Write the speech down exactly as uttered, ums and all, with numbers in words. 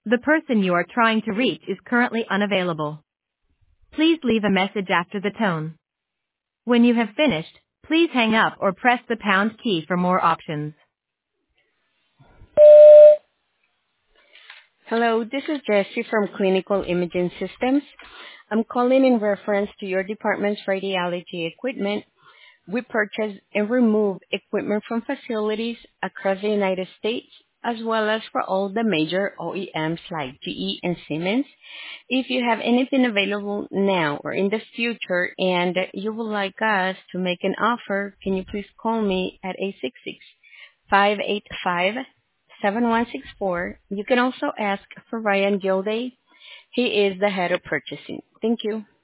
The person you are trying to reach is currently unavailable. Please leave a message after the tone. When you have finished, please hang up or press the pound key for more options. Hello, this is Jessie from Clinical Imaging Systems. I'm calling in reference to your department's radiology equipment. We purchase and remove equipment from facilities across the United States, as well as for all the major O E Ms like G E and Siemens. If you have anything available now or in the future and you would like us to make an offer, can you please call me at eight six six, five eight five, seven one six four. You can also ask for Ryan Gilday. He is the head of purchasing. Thank you.